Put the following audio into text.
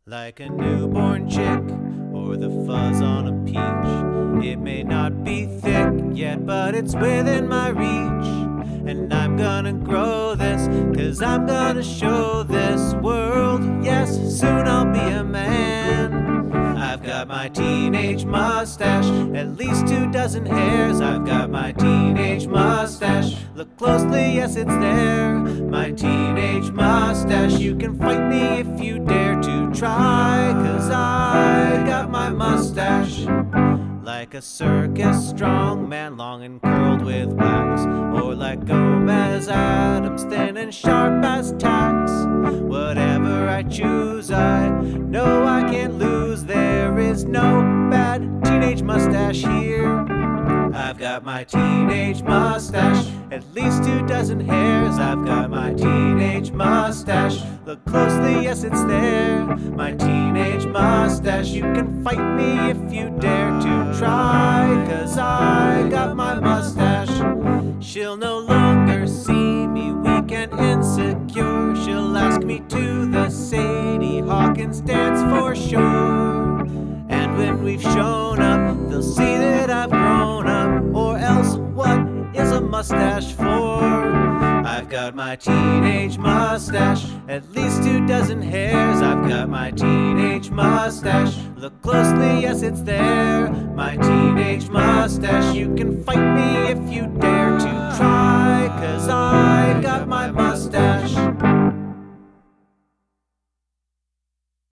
Like a newborn chick or the fuzz on a peach. It may not be thick yet, but it's within my reach. And I'm gonna grow this, 'cause I'm gonna show this world. Yes, soon I'll be a man. I've got my teenage mustache, at least 2 dozen hairs. I've got my teenage mustache. Look closely, yes, it's there. My teenage mustache. You can fight me if you dare to try, 'cause I got my mustache. Like a circus strongman, long and curled with wax. Or like Gomez Adams, thin and sharp as tacks. Whatever I choose, I know I can't lose. There is no bad teenage mustache here. I've got my teenage mustache, at least 2 dozen hairs. I've got my teenage mustache. Look closely, yes, it's there. My teenage mustache. You can fight me if you dare to try, 'cause I got my mustache. She'll no longer see me weak and insecure. She'll ask me to the Sadie Hawkins dance for sure. And when we've shown up, they'll see that I've grown up. Or else, what is a mustache for? I've got my teenage mustache, at least 2 dozen hairs. I've got my teenage mustache. Look closely, yes, it's there. My teenage mustache. You can fight me if you dare to try, 'cause I